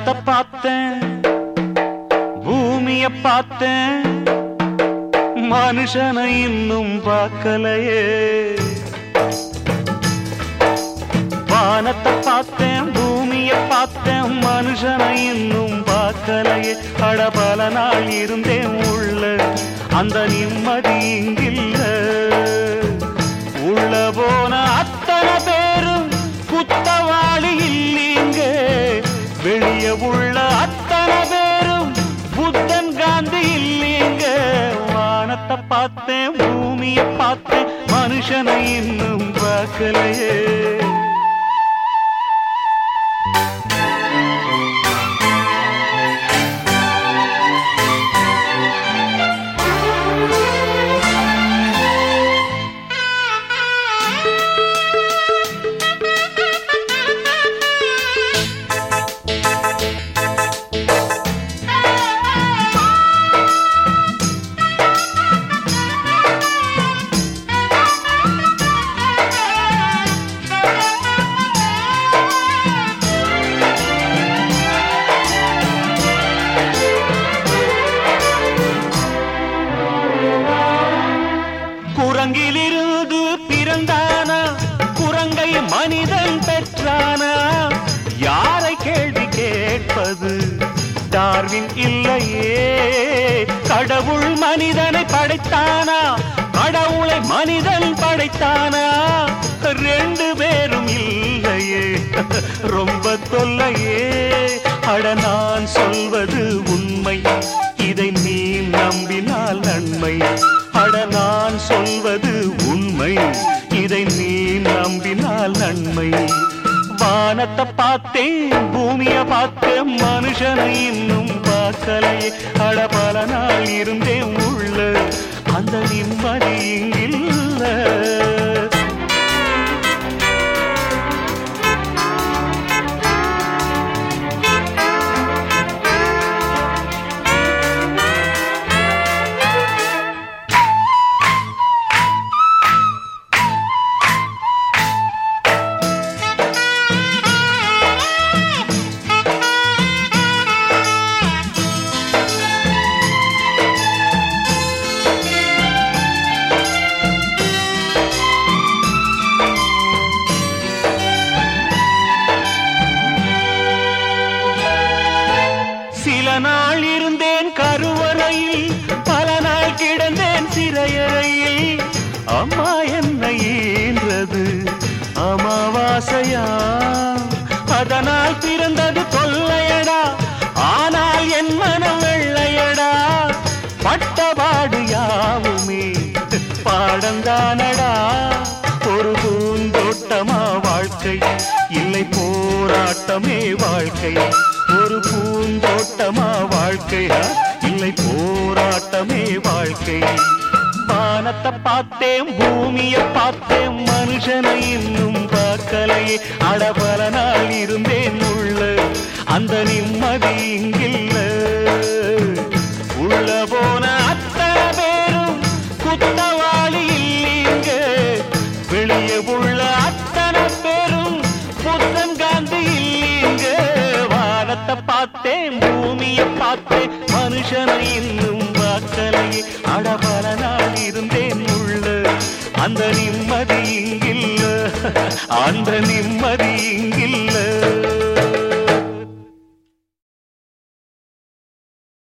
வானத்தை பார்த்தேன், பூமிய பார்த்தேன், மனுஷனை இன்னும் பார்க்கலையே. வானத்தை பார்த்தேன், பூமிய பார்த்தேன், மனுஷனை இன்னும் பார்க்கலையே. அட பல நாள் இருந்தேன் உள்ள, அந்த நிம்மதி இங்கில்ல. உள்ள போன அத்தனை பேரும் குத்தவாளி இல்லீங்க, வெளியே உள்ள அத்தனை பேரும் புத்தன் காந்தி இல்லீங்க. வானத்தை பார்த்தேன், பூமிய பார்த்தேன், மனுஷனை இன்னும் பார்க்கலையே. குரங்கிலிருந்து பிறந்தானா, குரங்கை மனிதன் பெற்றானா? யாரை கேள்வி கேட்பது, டார்வின் இல்லையே. கடவுள் மனிதனை படைத்தானா, கடவுளை மனிதன் படைத்தானா? ரெண்டு பேரும் இல்லையே, ரொம்ப தொல்லையே. அட நான் சொல்வது உண்மை, இதை நீ நம்பினால் நன்மை. அட நான் சொல்வது உண்மை, இதை நீ நம்பினால் நன்மை. வானத்தை பார்த்தேன், பூமிய பார்த்தேன், மனுஷனை இன்னும் பார்க்கலையே. அட பல நாள் இருந்தேன் உள்ள, அந்த நிம்மதி இங்கில்ல. சில நாள் இருந்தேன் கருவறையில், பல நாள் கிடந்தேன் சிறையறையில். அம்மா என்னை ஈன்றது அமாவாசையா, அதனால் பிறந்தது தொல்லையடா. ஆனால் என் மனம் வெள்ளையடா, பட்டபாடு யாவுமே பாடந்தானடா. ஒரு பூந்தோட்டமா வாழ்க்கை, இல்லை போராட்டமே வாழ்க்கை. ஒரு பூந்தோட்டமா வாழ்க்கையா, இல்லை போராட்டமே வாழ்க்கை. வானத்தை பார்த்தேன், பூமிய பார்த்தேன், மனுஷனை இன்னும் பார்க்கலையே. அட பல நாள் இருந்தேன் உள்ள, அந்த நிம்மதி இங்கில்ல. உள்ள போன அத்தனை பேரும் குத்தவாளி இல்லீங்க, வெளியே உள்ள அத்தனை பேரும் புத்தன் காந்தி இல்லீங்க. வானத்தை பார்த்தேன், பூமிய பார்த்தேன், மனுஷனை இன்னும் பார்க்கலையே. அட பல நாள் இருந்தேன் உள்ள, அந்த நிம்மதி இங்கில்ல, அந்த நிம்மதி இங்கில்ல.